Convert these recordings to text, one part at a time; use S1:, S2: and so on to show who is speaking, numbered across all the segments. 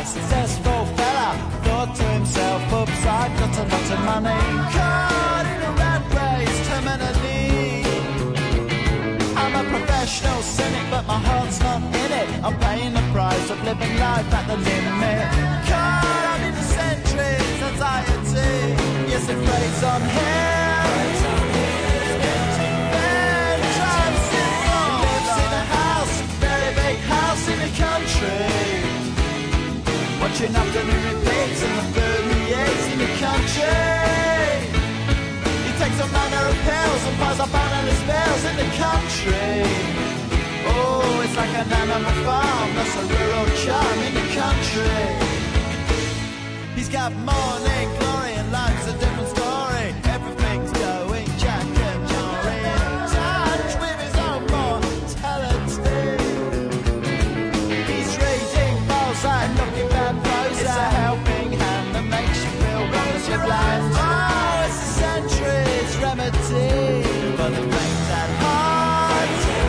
S1: successful fella thought to himself, oops, I've got a lot of money. Caught in a rat race, terminally. I'm a professional cynic, but my heart's not in it. I'm paying the price of living life at the limit. Caught up in the centuries, anxiety. Yes, it preys on him. Getting bed, trying simple. Lives in a house, very big house in the country. Watching afternoon repeats in the 38s in the country. He takes a manner of pills and piles up analyst bills in the country. Oh, it's like an animal farm, that's a rural charm in the country. He's got morning glory and life's a different story. Everything's going Jack and Jory, in touch with his own mortality. He's reading Balzac, looking bad prose. It's a helping hand that makes you feel wrong as you're blind. Oh, it's a century's remedy for the brain that heart.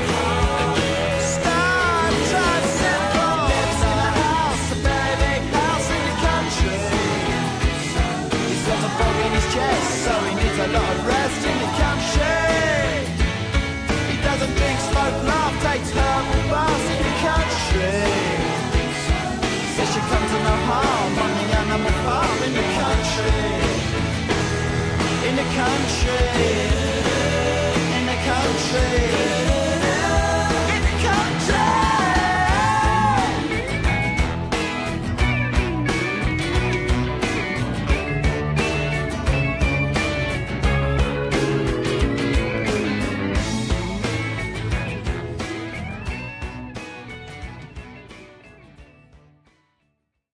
S1: Start, try simple. Lives in a house, a very big house in the country. He's got a fog in his chest, so he needs a lot of rest in the country. He doesn't drink, smoke, laugh, takes herbal baths in the country. Says she comes to no harm on the animal farm in the country. In the country.